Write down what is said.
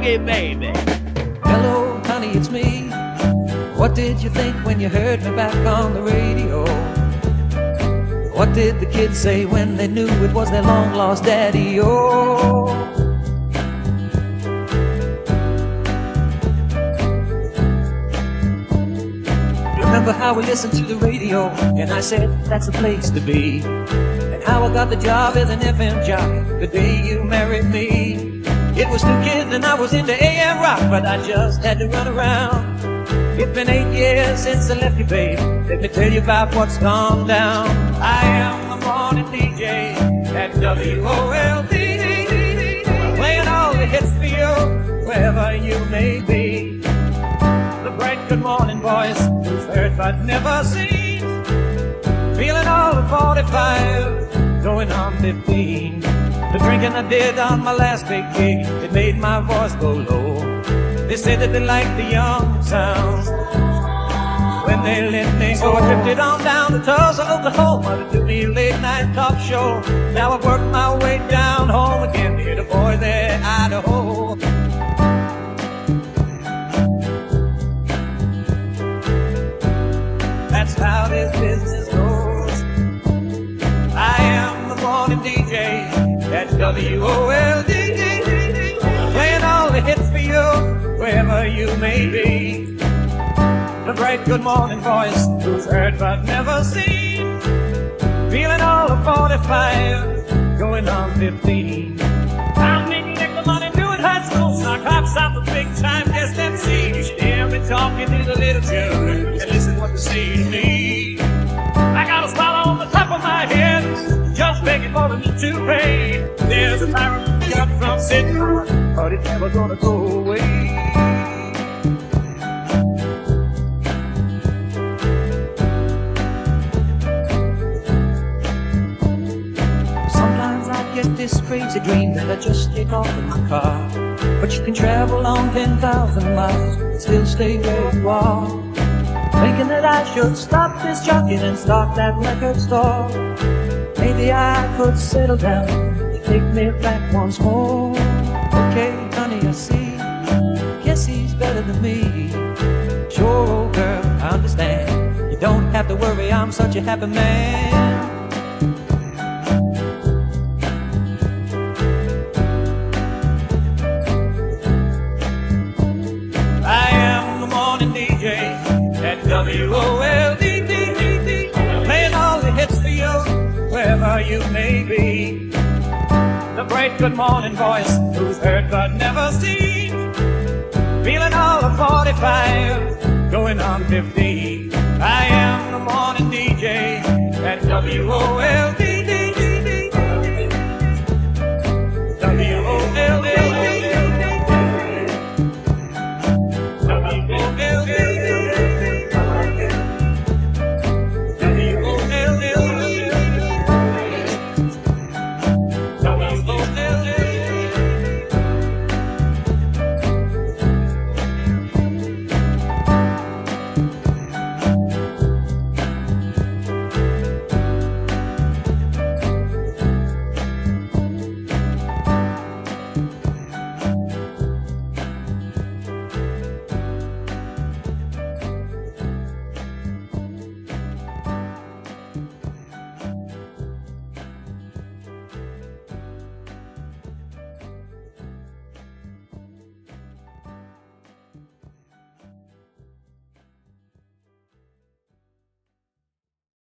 boogie, baby. Hello, honey, it's me. What did you think when you heard me back on the radio? What did the kids say when they knew it was their long-lost daddy? Oh, remember how we listened to the radio, and I said that's the place to be, and how I got the job as an FM jockey the day you married me. It was 2 kids and I was into AM rock, but I just had to run around. It's been 8 years since I left you, babe. Let me tell you about what's gone down. I am the morning DJ at WOLD, playing all the hits for you, wherever you may be. The bright good morning voice who's heard but never seen, feeling all of 45, going on 15. The drinking I did on my last big gig, it made my voice go low. They said that they liked the young sound when they let me go. I drifted on down to Tulsa, Oklahoma to do me a late night talk show. Now I've worked my way down home again to hear the boys there in Idaho. That's how this business goes. I am the morning DJ at WOLD, playing all the hits for you, wherever you may be. The bright good morning voice who's heard but never seen, feeling all of 45, going on 15. I'm making extra money doing high school sock hops. I'm a big time guest MC. You should hear me talking to the little children and listen what they say to me. I got a smile on the top of my head, just begging for them to pay. There's a tyrant got from sitting, but it's never gonna go away. Sometimes I get this crazy dream that I just take off in my car, but you can travel on 10,000 miles and still stay where you are. Thinking that I should stop this jockeying and start that record store. Maybe I could settle down, take me back once more. Okay, honey, I see, guess he's better than me. Sure, old girl, I understand. You don't have to worry, I'm such a happy man. I am the morning DJ at WOLD, playing all the hits for you, wherever you may be. The bright good morning voice who's heard but never seen, feeling all of 45, going on 15. I am the morning DJ at WOLD,